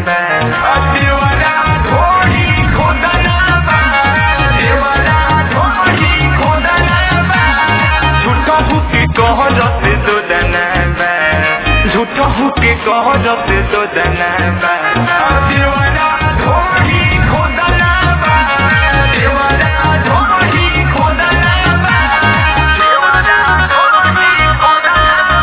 बा देवरा ढोली खोदना बा देवरा ढोली खोदना बा झूठा हुके कहरत दोदना बा झूठा हुके कहरत दोदना बा देवरा ढोली खोदना बा देवरा ढोली खोदना बा देवरा ढोली खोदना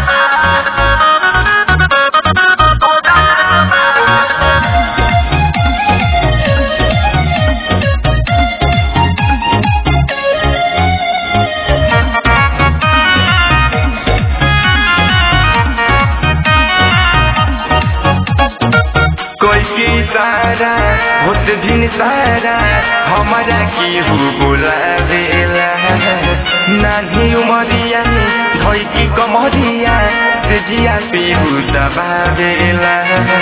कोई की सारा होत दिन सारा हमारा केहू बोलावेला नानी उमरिया धोई की कमरिया जिया पीहू दबावेला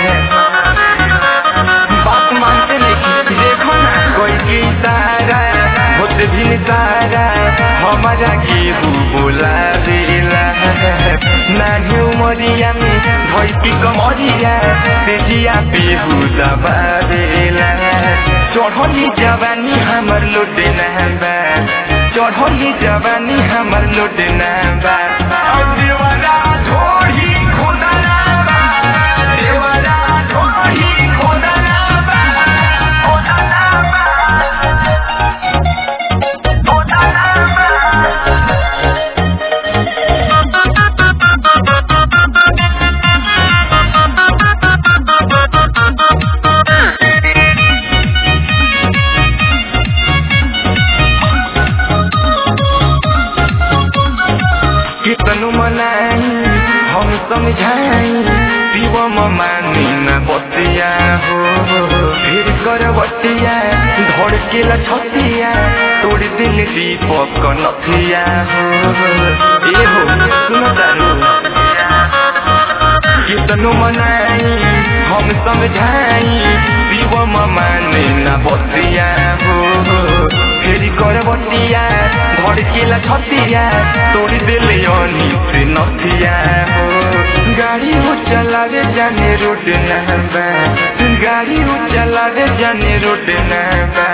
बात मानते नहीं देखो ना कोई की सारा होत दिन सारा हमारा केहू बोलावेला नानी उमरिया धोई की कमरिया जिया पीहू दबावेला चढ़ली जवानी हमर लुटे नहबा चढ़ली जवानी हमर लुटे नहबा देवरा ढोली खोदना बा देवरा ढोली खोदना बा खोदना बा खोदना बा कितनु मनाई हम समझाई पीव मानी न बतिया हो फिर कर बतिया धड़केला छतिया तोड़ दिल दीपक नथिया हो ए हो सुनो दारू कितनु मनाई हम समझाई पीव मानी न बतिया हो फेरी कर बतिया धड़केला छतिया तोड़ दिले अनी से नथिया हो गाड़ी हो चलावे जाने रोड नहबा गाड़ी हो चलावे जाने रोड नहबा